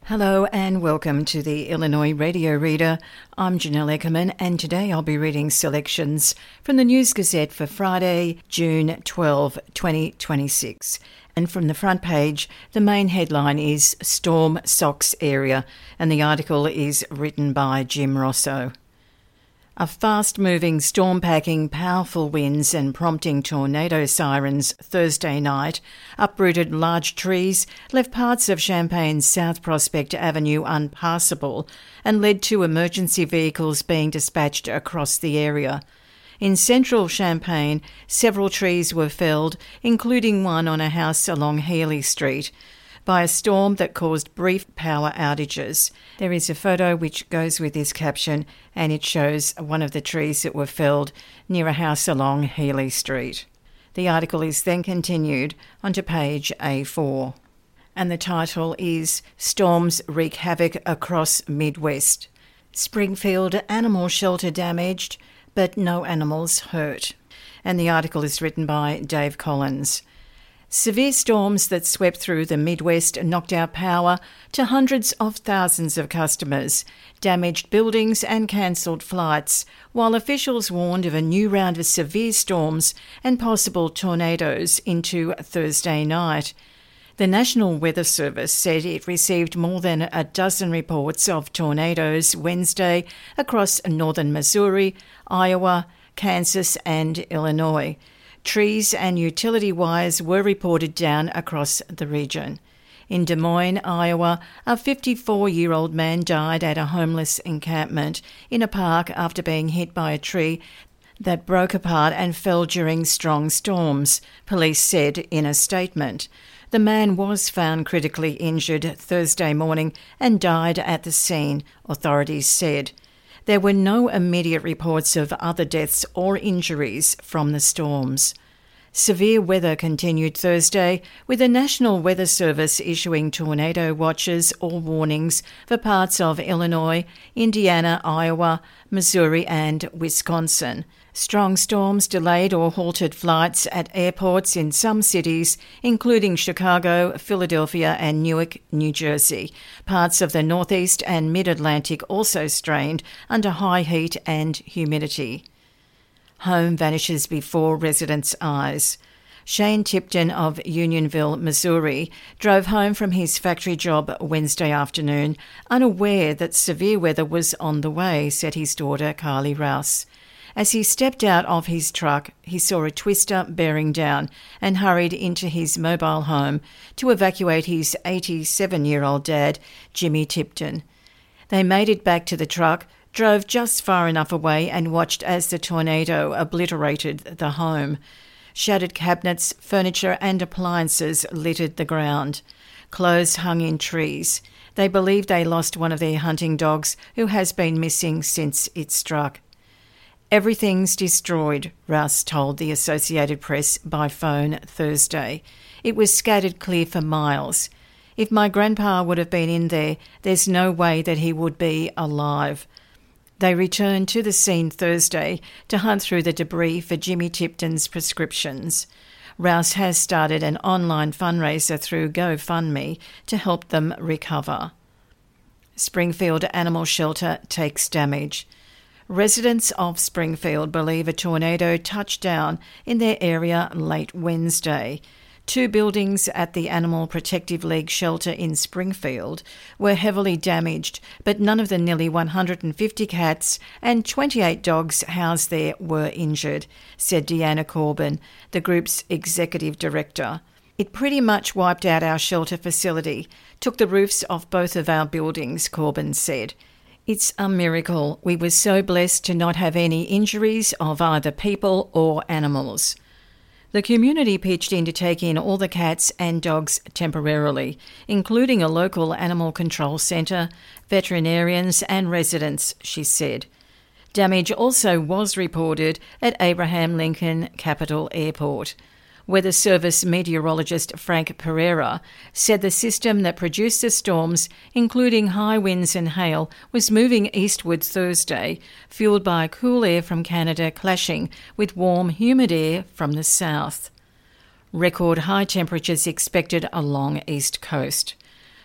Hello and welcome to the Illinois Radio Reader. I'm Janelle Eckerman and today I'll be reading selections from the News Gazette for Friday, June 12, 2026. And from the front page, the main headline is Storm Socks Area and the article is written by Jim Rosso. A fast-moving storm packing powerful winds and prompting tornado sirens Thursday night uprooted large trees, left parts of Champaign's South Prospect Avenue unpassable and led to emergency vehicles being dispatched across the area. In central Champaign, several trees were felled, including one on a house along Healy Street, by a storm that caused brief power outages. There is a photo which goes with this caption and it shows one of the trees that were felled near a house along Healy Street. The article is then continued onto page A4 and the title is Storms Wreak Havoc Across Midwest. Springfield animal shelter damaged but no animals hurt. And the article is written by Dave Collins. Severe storms that swept through the Midwest knocked out power to hundreds of thousands of customers, damaged buildings and cancelled flights, while officials warned of a new round of severe storms and possible tornadoes into Thursday night. The National Weather Service said it received more than a dozen reports of tornadoes Wednesday across northern Missouri, Iowa, Kansas and Illinois. Trees and utility wires were reported down across the region. In Des Moines, Iowa, a 54-year-old man died at a homeless encampment in a park after being hit by a tree that broke apart and fell during strong storms, police said in a statement. The man was found critically injured Thursday morning and died at the scene, authorities said. There were no immediate reports of other deaths or injuries from the storms. Severe weather continued Thursday, with the National Weather Service issuing tornado watches or warnings for parts of Illinois, Indiana, Iowa, Missouri and Wisconsin. Strong storms delayed or halted flights at airports in some cities, including Chicago, Philadelphia and Newark, New Jersey. Parts of the Northeast and Mid-Atlantic also strained under high heat and humidity. Home vanishes before residents' eyes. Shane Tipton of Unionville, Missouri, drove home from his factory job Wednesday afternoon, unaware that severe weather was on the way, said his daughter Carly Rouse. As he stepped out of his truck, he saw a twister bearing down and hurried into his mobile home to evacuate his 87-year-old dad, Jimmy Tipton. They made it back to the truck, drove just far enough away and watched as the tornado obliterated the home. Shattered cabinets, furniture and appliances littered the ground. Clothes hung in trees. They believe they lost one of their hunting dogs who has been missing since it struck. Everything's destroyed, Rouse told the Associated Press by phone Thursday. It was scattered clear for miles. If my grandpa would have been in there, there's no way that he would be alive. They returned to the scene Thursday to hunt through the debris for Jimmy Tipton's prescriptions. Rouse has started an online fundraiser through GoFundMe to help them recover. Springfield Animal Shelter takes damage. Residents of Springfield believe a tornado touched down in their area late Wednesday. 2 buildings at the Animal Protective League shelter in Springfield were heavily damaged, but none of the nearly 150 cats and 28 dogs housed there were injured, said Deanna Corbin, the group's executive director. It pretty much wiped out our shelter facility, took the roofs off both of our buildings, Corbin said. It's a miracle. We were so blessed to not have any injuries of either people or animals. The community pitched in to take in all the cats and dogs temporarily, including a local animal control centre, veterinarians and residents, she said. Damage also was reported at Abraham Lincoln Capital Airport. Weather Service meteorologist Frank Pereira said the system that produced the storms, including high winds and hail, was moving eastward Thursday, fuelled by cool air from Canada clashing with warm, humid air from the south. Record high temperatures expected along East Coast.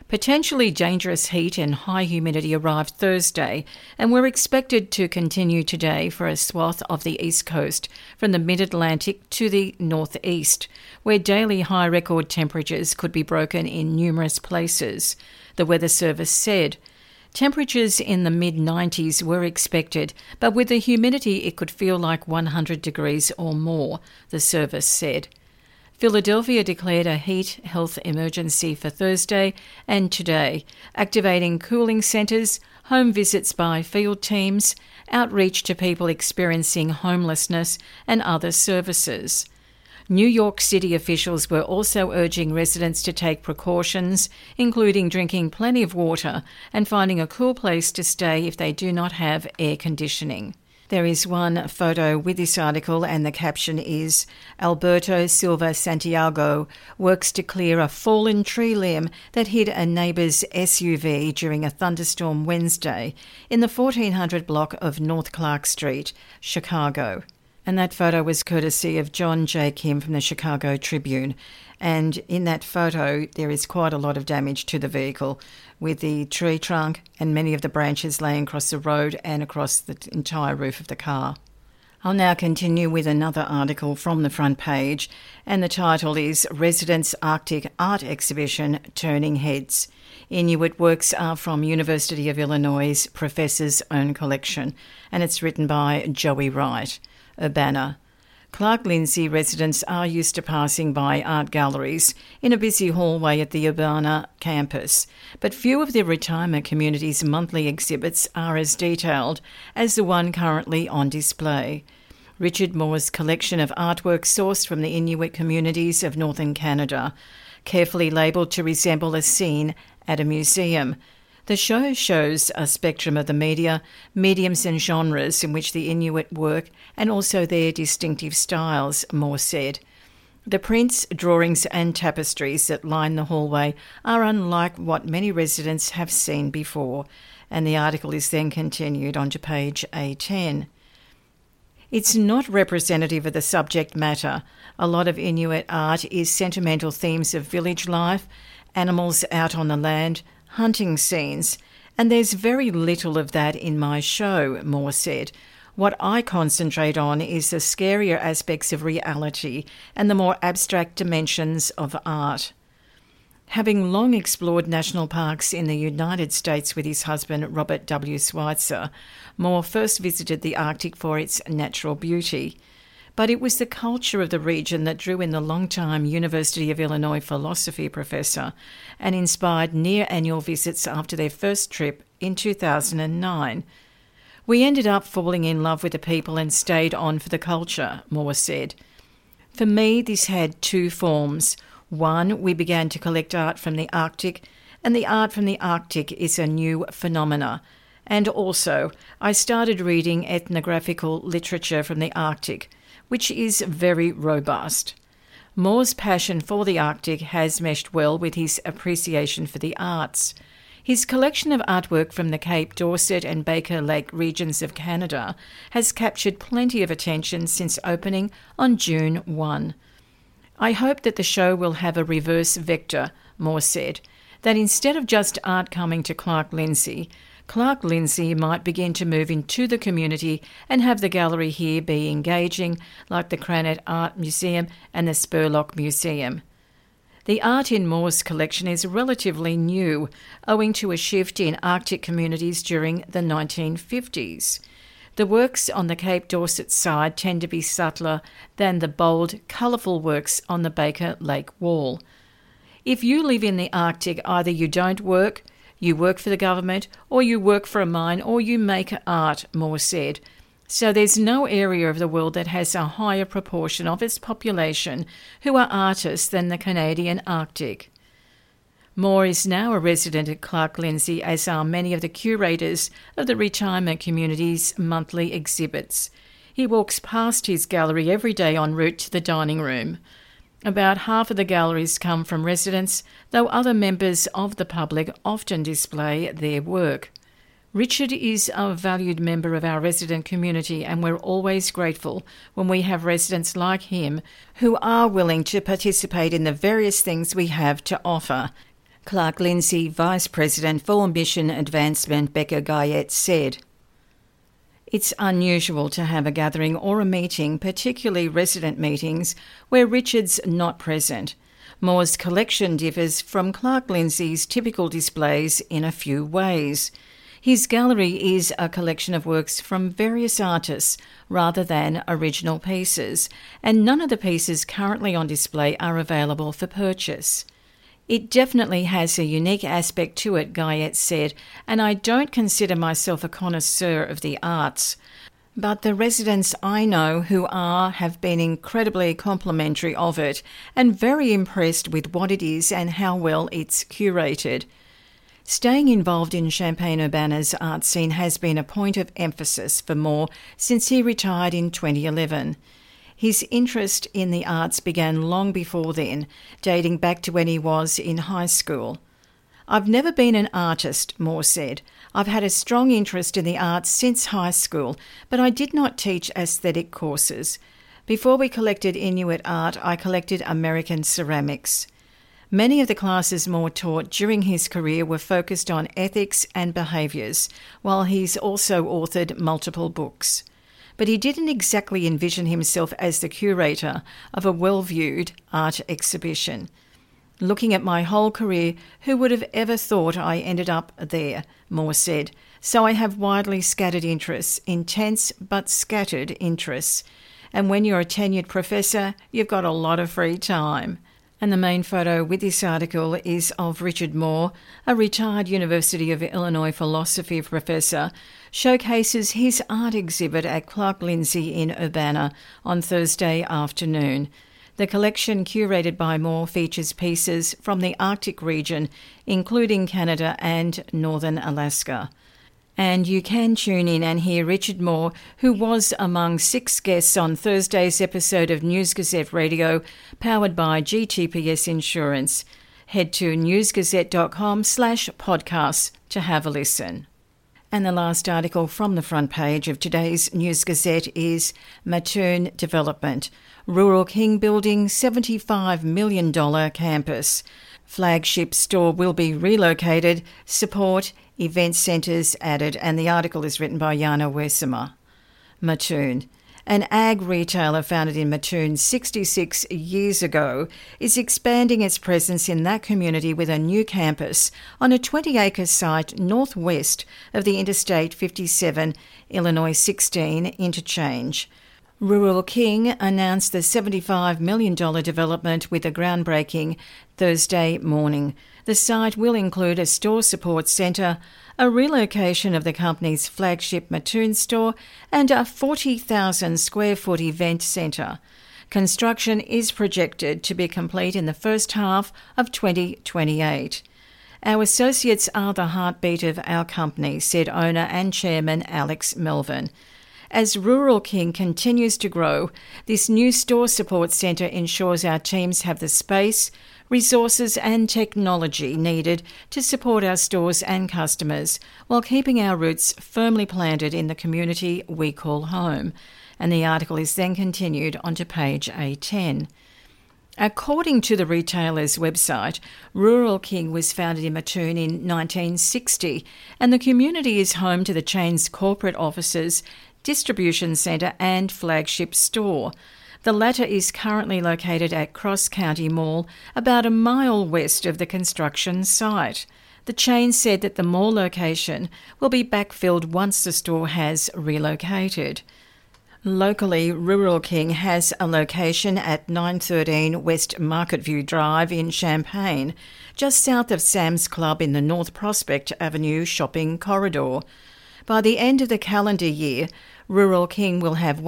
Potentially dangerous heat and high humidity arrived Thursday and were expected to continue today for a swath of the east coast from the mid-Atlantic to the northeast, where daily high record temperatures could be broken in numerous places, the Weather Service said. Temperatures in the mid-90s were expected, but with the humidity it could feel like 100 degrees or more, the service said. Philadelphia declared a heat health emergency for Thursday and today, activating cooling centres, home visits by field teams, outreach to people experiencing homelessness and other services. New York City officials were also urging residents to take precautions, including drinking plenty of water and finding a cool place to stay if they do not have air conditioning. There is one photo with this article and the caption is, Alberto Silva Santiago works to clear a fallen tree limb that hit a neighbour's SUV during a thunderstorm Wednesday in the 1400 block of North Clark Street, Chicago. And that photo was courtesy of John J. Kim from the Chicago Tribune. And in that photo, there is quite a lot of damage to the vehicle, with the tree trunk and many of the branches laying across the road and across the entire roof of the car. I'll now continue with another article from the front page, and the title is Residents' Arctic Art Exhibition Turning Heads. Inuit works are from University of Illinois' Professor's Own Collection, and it's written by Joey Wright. Urbana. Clark Lindsay residents are used to passing by art galleries in a busy hallway at the Urbana campus, but few of the retirement community's monthly exhibits are as detailed as the one currently on display. Richard Moore's collection of artwork sourced from the Inuit communities of northern Canada, carefully labelled to resemble a scene at a museum. The show shows a spectrum of the media, mediums and genres in which the Inuit work and also their distinctive styles, Moore said. The prints, drawings and tapestries that line the hallway are unlike what many residents have seen before, and the article is then continued onto page A10. It's not representative of the subject matter. A lot of Inuit art is sentimental themes of village life, animals out on the land, hunting scenes, and there's very little of that in my show, Moore said. What I concentrate on is the scarier aspects of reality and the more abstract dimensions of art. Having long explored national parks in the United States with his husband Robert W. Schweitzer, Moore first visited the Arctic for its natural beauty. But it was the culture of the region that drew in the long-time University of Illinois philosophy professor and inspired near-annual visits after their first trip in 2009. We ended up falling in love with the people and stayed on for the culture, Moore said. For me, this had two forms. One, we began to collect art from the Arctic, and the art from the Arctic is a new phenomena. And also, I started reading ethnographical literature from the Arctic, which is very robust. Moore's passion for the Arctic has meshed well with his appreciation for the arts. His collection of artwork from the Cape Dorset and Baker Lake regions of Canada has captured plenty of attention since opening on June 1. I hope that the show will have a reverse vector, Moore said, that instead of just art coming to Clark Lindsay might begin to move into the community and have the gallery here be engaging, like the Cranit Art Museum and the Spurlock Museum. The art in Moore's collection is relatively new, owing to a shift in Arctic communities during the 1950s. The works on the Cape Dorset side tend to be subtler than the bold, colourful works on the Baker Lake wall. If you live in the Arctic, either you don't work, you work for the government, or you work for a mine, or you make art, Moore said. So there's no area of the world that has a higher proportion of its population who are artists than the Canadian Arctic. Moore is now a resident at Clark Lindsay, as are many of the curators of the retirement community's monthly exhibits. He walks past his gallery every day en route to the dining room. About half of the galleries come from residents, though other members of the public often display their work. Richard is a valued member of our resident community, and we're always grateful when we have residents like him who are willing to participate in the various things we have to offer. Clark Lindsay Vice President for Mission Advancement Becca Guyette said, "It's unusual to have a gathering or a meeting, particularly resident meetings, where Richard's not present. Moore's collection differs from Clark Lindsay's typical displays in a few ways. His gallery is a collection of works from various artists rather than original pieces, and none of the pieces currently on display are available for purchase. It definitely has a unique aspect to it," Guyette said, "and I don't consider myself a connoisseur of the arts. But the residents I know who have been incredibly complimentary of it and very impressed with what it is and how well it's curated." Staying involved in Champaign-Urbana's art scene has been a point of emphasis for Moore since he retired in 2011. His interest in the arts began long before then, dating back to when he was in high school. "I've never been an artist," Moore said. "I've had a strong interest in the arts since high school, but I did not teach aesthetic courses. Before we collected Inuit art, I collected American ceramics." Many of the classes Moore taught during his career were focused on ethics and behaviours, while he's also authored multiple books. But he didn't exactly envision himself as the curator of a well-viewed art exhibition. "Looking at my whole career, who would have ever thought I ended up there?" Moore said. "So I have widely scattered interests, intense but scattered interests. And when you're a tenured professor, you've got a lot of free time." And the main photo with this article is of Richard Moore, a retired University of Illinois philosophy professor, showcases his art exhibit at Clark Lindsay in Urbana on Thursday afternoon. The collection, curated by Moore, features pieces from the Arctic region, including Canada and northern Alaska. And you can tune in and hear Richard Moore, who was among 6 guests on Thursday's episode of News Gazette Radio, powered by GTPS Insurance. Head to newsgazette.com/podcasts to have a listen. And the last article from the front page of today's News Gazette is Mattoon Development. Rural King building $75 million campus. Flagship store will be relocated. Support, event centres added. And the article is written by Jana Wessemer. Mattoon. An ag retailer founded in Mattoon 66 years ago is expanding its presence in that community with a new campus on a 20-acre site northwest of the Interstate 57 Illinois 16 interchange. Rural King announced the $75 million development with a groundbreaking Thursday morning. The site will include a store support centre, a relocation of the company's flagship Mattoon store, and a 40,000 square foot event centre. Construction is projected to be complete in the first half of 2028. "Our associates are the heartbeat of our company," said owner and chairman Alex Melvin. As Rural King continues to grow, this new store support centre ensures our teams have the space, resources and technology needed to support our stores and customers while keeping our roots firmly planted in the community we call home. And the article is then continued onto page A10. According to the retailer's website, Rural King was founded in Mattoon in 1960, and the community is home to the chain's corporate offices, distribution centre and flagship store. The latter is currently located at Cross County Mall, about a mile west of the construction site. The chain said that the mall location will be backfilled once the store has relocated. Locally, Rural King has a location at 913 West Marketview Drive in Champaign, just south of Sam's Club in the North Prospect Avenue shopping corridor. By the end of the calendar year, Rural King will have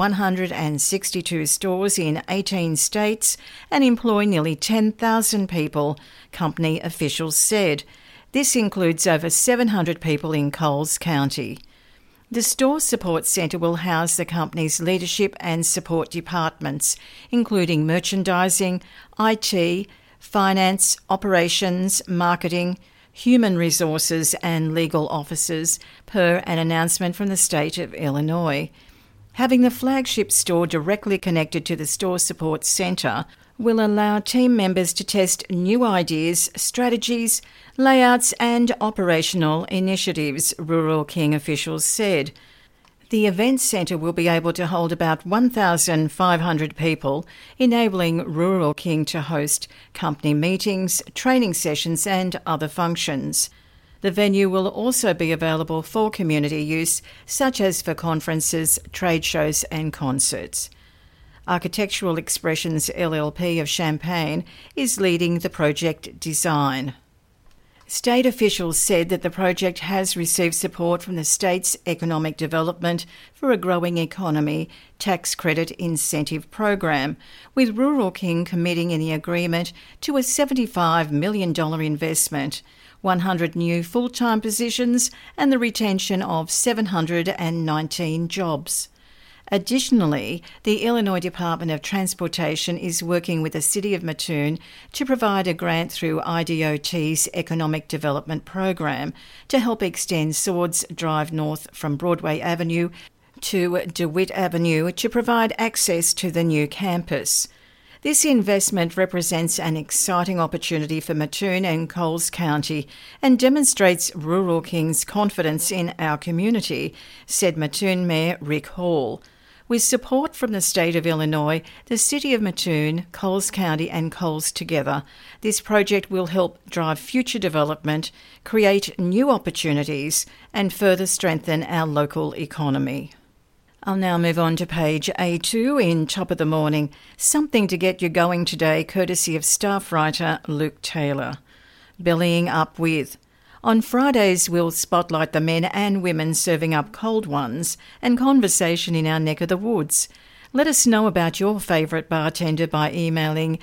162 stores in 18 states and employ nearly 10,000 people, company officials said. This includes over 700 people in Coles County. The Store Support Centre will house the company's leadership and support departments, including merchandising, IT, finance, operations, marketing, human resources and legal officers, per an announcement from the state of Illinois. Having the flagship store directly connected to the Store Support Centre will allow team members to test new ideas, strategies, layouts and operational initiatives, Rural King officials said. The Events Centre will be able to hold about 1,500 people, enabling Rural King to host company meetings, training sessions and other functions. The venue will also be available for community use, such as for conferences, trade shows and concerts. Architectural Expressions LLP of Champaign is leading the project design. State officials said that the project has received support from the state's Economic Development for a Growing Economy tax credit incentive program, with Rural King committing in the agreement to a $75 million investment, 100 new full-time positions and the retention of 719 jobs. Additionally, the Illinois Department of Transportation is working with the City of Mattoon to provide a grant through IDOT's Economic Development Program to help extend Swords Drive north from Broadway Avenue to DeWitt Avenue to provide access to the new campus. This investment represents an exciting opportunity for Mattoon and Coles County and demonstrates Rural King's confidence in our community, said Mattoon Mayor Rick Hall. With support from the state of Illinois, the City of Mattoon, Coles County and Coles together, this project will help drive future development, create new opportunities and further strengthen our local economy. I'll now move on to page A2 in Top of the Morning. Something to get you going today, courtesy of staff writer Luke Taylor. Bellying up with. On Fridays, we'll spotlight the men and women serving up cold ones and conversation in our neck of the woods. Let us know about your favourite bartender by emailing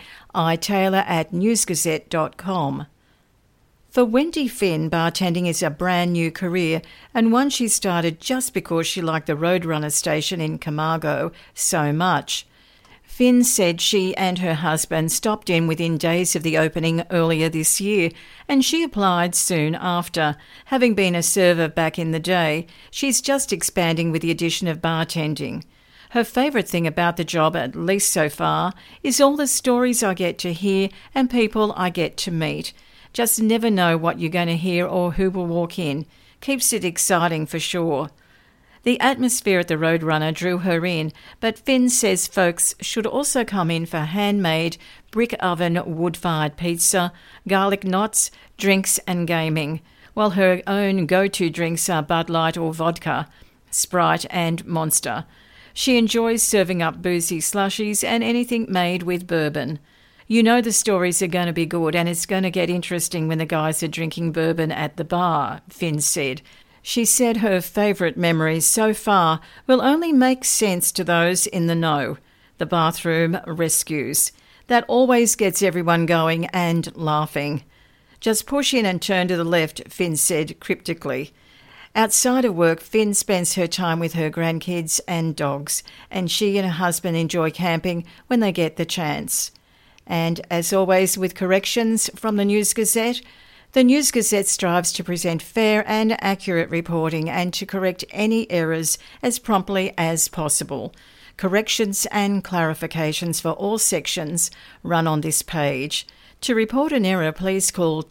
itaylor@newsgazette.com. For Wendy Finn, bartending is a brand new career and one she started just because she liked the Roadrunner station in Camargo so much. Finn said she and her husband stopped in within days of the opening earlier this year, and she applied soon after. Having been a server back in the day, she's just expanding with the addition of bartending. Her favourite thing about the job, at least so far, is all the stories I get to hear and people I get to meet. Just never know what you're going to hear or who will walk in. Keeps it exciting for sure. The atmosphere at the Roadrunner drew her in, but Finn says folks should also come in for handmade, brick oven, wood-fired pizza, garlic knots, drinks and gaming, while her own go-to drinks are Bud Light or vodka, Sprite and Monster. She enjoys serving up boozy slushies and anything made with bourbon. You know the stories are going to be good and it's going to get interesting when the guys are drinking bourbon at the bar, Finn said. She said her favourite memories so far will only make sense to those in the know. The bathroom rescues. That always gets everyone going and laughing. Just push in and turn to the left, Finn said cryptically. Outside of work, Finn spends her time with her grandkids and dogs, and she and her husband enjoy camping when they get the chance. And as always with corrections from the News Gazette, the News Gazette strives to present fair and accurate reporting and to correct any errors as promptly as possible. Corrections and clarifications for all sections run on this page. To report an error, please call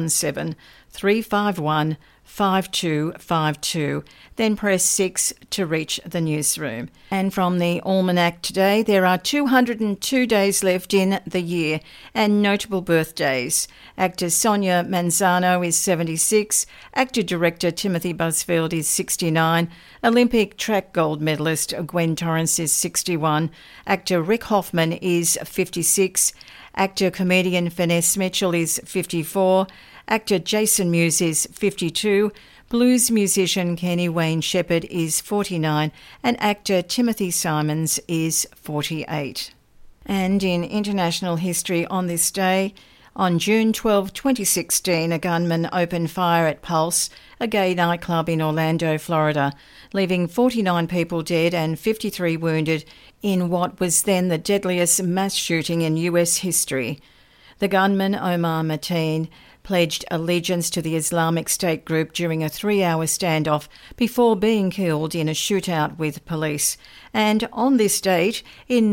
217-351-5252, then press 6 to reach the newsroom. And from the Almanac today, there are 202 days left in the year and notable birthdays. Actor Sonia Manzano is 76, actor-director Timothy Busfield is 69, Olympic track gold medalist Gwen Torrance is 61, actor Rick Hoffman is 56, actor-comedian Finesse Mitchell is 54, actor Jason Mewes is 52, blues musician Kenny Wayne Shepherd is 49, and actor Timothy Simons is 48. And in international history on this day, on June 12, 2016, a gunman opened fire at Pulse, a gay nightclub in Orlando, Florida, leaving 49 people dead and 53 wounded in what was then the deadliest mass shooting in US history. The gunman, Omar Mateen, pledged allegiance to the Islamic State group during a 3-hour standoff before being killed in a shootout with police. And on this date, in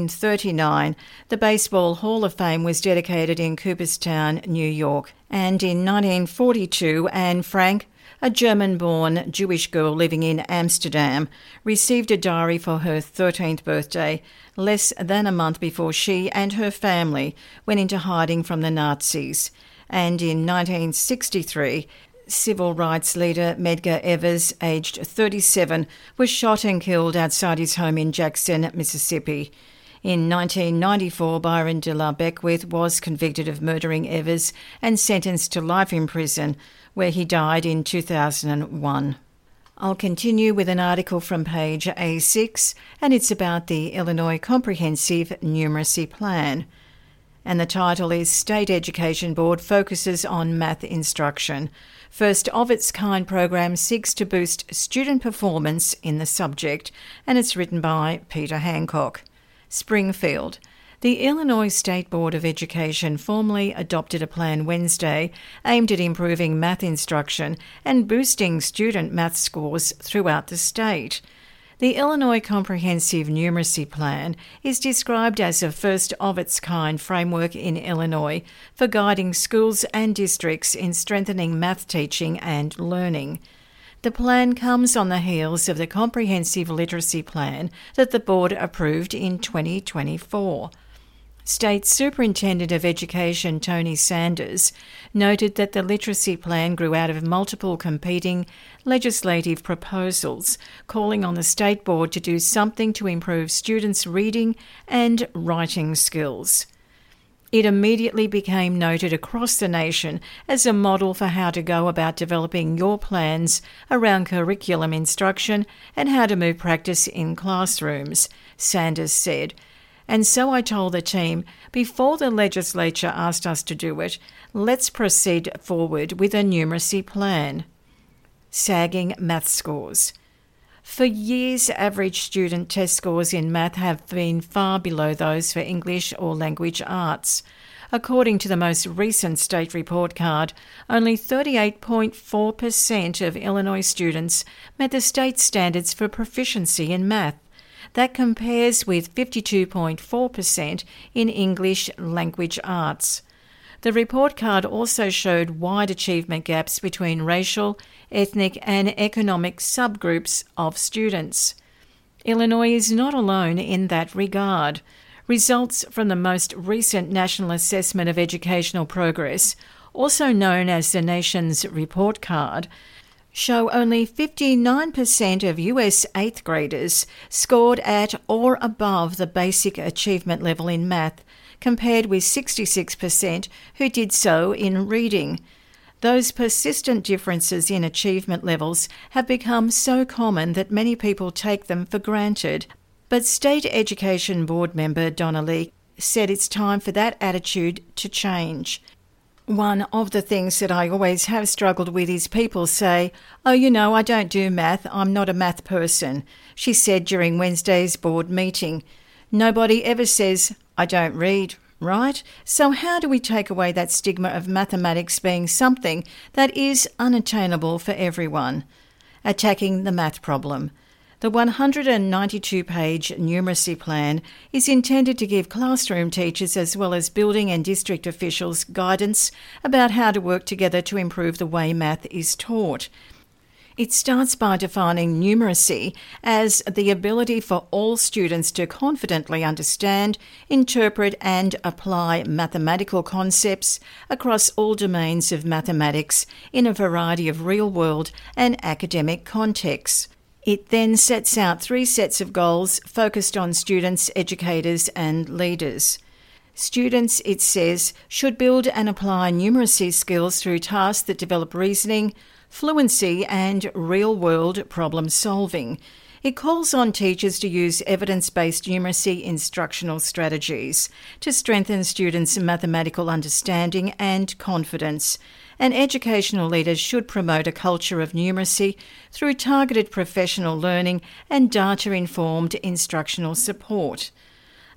1939, the Baseball Hall of Fame was dedicated in Cooperstown, New York. And in 1942, Anne Frank, a German-born Jewish girl living in Amsterdam, received a diary for her 13th birthday, less than a month before she and her family went into hiding from the Nazis. And in 1963, civil rights leader Medgar Evers, aged 37, was shot and killed outside his home in Jackson, Mississippi. In 1994, Byron de la Beckwith was convicted of murdering Evers and sentenced to life in prison, where he died in 2001. I'll continue with an article from page A6, and it's about the Illinois Comprehensive Numeracy Plan. And the title is State Education Board Focuses on Math Instruction. First of its kind program seeks to boost student performance in the subject, and it's written by Peter Hancock. Springfield. The Illinois State Board of Education formally adopted a plan Wednesday aimed at improving math instruction and boosting student math scores throughout the state. The Illinois Comprehensive Numeracy Plan is described as a first-of-its-kind framework in Illinois for guiding schools and districts in strengthening math teaching and learning. The plan comes on the heels of the Comprehensive Literacy Plan that the board approved in 2024. State Superintendent of Education Tony Sanders noted that the literacy plan grew out of multiple competing legislative proposals, calling on the state board to do something to improve students' reading and writing skills. It immediately became noted across the nation as a model for how to go about developing your plans around curriculum instruction and how to move practice in classrooms, Sanders said. And so I told the team, before the legislature asked us to do it, let's proceed forward with a numeracy plan. Sagging math scores. For years, average student test scores in math have been far below those for English or language arts. According to the most recent state report card, only 38.4% of Illinois students met the state standards for proficiency in math. That compares with 52.4% in English language arts. The report card also showed wide achievement gaps between racial, ethnic and economic subgroups of students. Illinois is not alone in that regard. Results from the most recent National Assessment of Educational Progress, also known as the nation's report card, show only 59% of US 8th graders scored at or above the basic achievement level in math, compared with 66% who did so in reading. Those persistent differences in achievement levels have become so common that many people take them for granted. But State Education Board member Donna Lee said it's time for that attitude to change. One of the things that I always have struggled with is people say, "Oh, I don't do math, I'm not a math person," she said during Wednesday's board meeting. Nobody ever says, "I don't read," right? So how do we take away that stigma of mathematics being something that is unattainable for everyone? Attacking the math problem. The 192-page numeracy plan is intended to give classroom teachers as well as building and district officials guidance about how to work together to improve the way math is taught. It starts by defining numeracy as the ability for all students to confidently understand, interpret and apply mathematical concepts across all domains of mathematics in a variety of real-world and academic contexts. It then sets out 3 sets of goals focused on students, educators and leaders. Students, it says, should build and apply numeracy skills through tasks that develop reasoning, fluency and real-world problem-solving. It calls on teachers to use evidence-based numeracy instructional strategies to strengthen students' mathematical understanding and confidence. And educational leaders should promote a culture of numeracy through targeted professional learning and data-informed instructional support.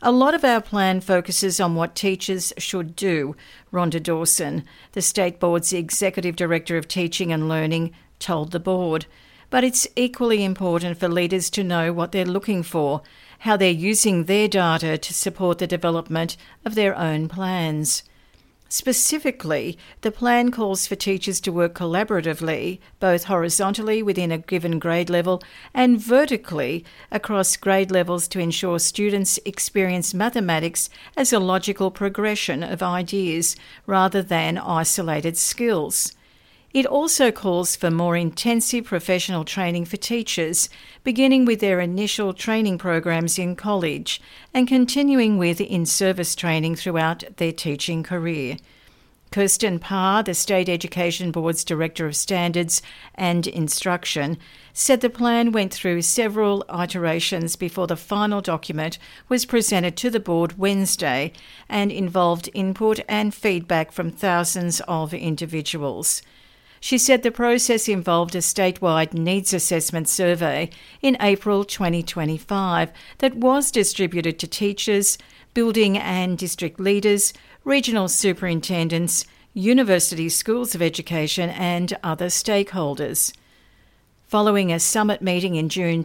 A lot of our plan focuses on what teachers should do, Rhonda Dawson, the State Board's Executive Director of Teaching and Learning, told the board. But it's equally important for leaders to know what they're looking for, how they're using their data to support the development of their own plans. Specifically, the plan calls for teachers to work collaboratively, both horizontally within a given grade level and vertically across grade levels to ensure students experience mathematics as a logical progression of ideas rather than isolated skills. It also calls for more intensive professional training for teachers, beginning with their initial training programs in college and continuing with in-service training throughout their teaching career. Kirsten Parr, the State Education Board's Director of Standards and Instruction, said the plan went through several iterations before the final document was presented to the board Wednesday and involved input and feedback from thousands of individuals. She said the process involved a statewide needs assessment survey in April 2025 that was distributed to teachers, building and district leaders, regional superintendents, university schools of education and other stakeholders. Following a summit meeting in June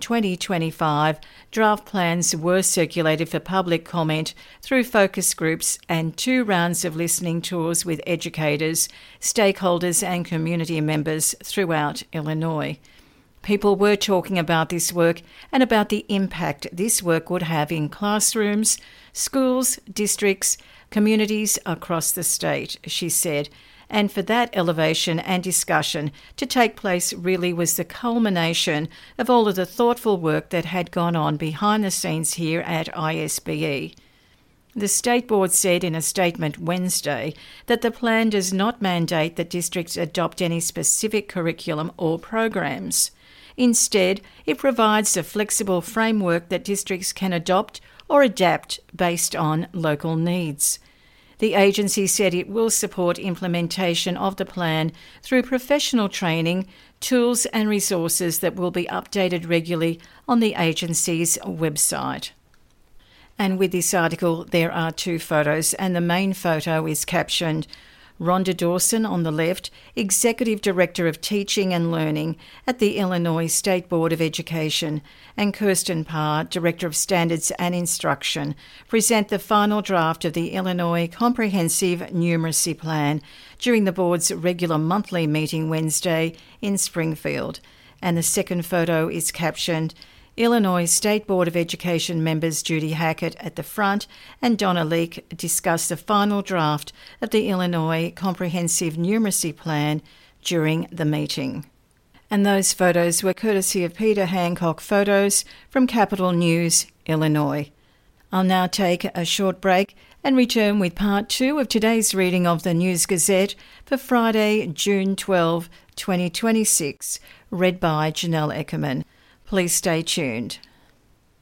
2025, draft plans were circulated for public comment through focus groups and 2 rounds of listening tours with educators, stakeholders and community members throughout Illinois. People were talking about this work and about the impact this work would have in classrooms, schools, districts, communities across the state, she said, and for that elevation and discussion to take place really was the culmination of all of the thoughtful work that had gone on behind the scenes here at ISBE. The State Board said in a statement Wednesday that the plan does not mandate that districts adopt any specific curriculum or programs. Instead, it provides a flexible framework that districts can adopt or adapt based on local needs. The agency said it will support implementation of the plan through professional training, tools and resources that will be updated regularly on the agency's website. And with this article, there are 2 photos, and the main photo is captioned, Rhonda Dawson on the left, Executive Director of Teaching and Learning at the Illinois State Board of Education, and Kirsten Parr, Director of Standards and Instruction, present the final draft of the Illinois Comprehensive Numeracy Plan during the board's regular monthly meeting Wednesday in Springfield. And the second photo is captioned, Illinois State Board of Education members Judy Hackett at the front and Donna Leake discuss the final draft of the Illinois Comprehensive Numeracy Plan during the meeting. And those photos were courtesy of Peter Hancock Photos from Capital News, Illinois. I'll now take a short break and return with part 2 of today's reading of the News Gazette for Friday, June 12, 2026, read by Janelle Eckerman. Please stay tuned.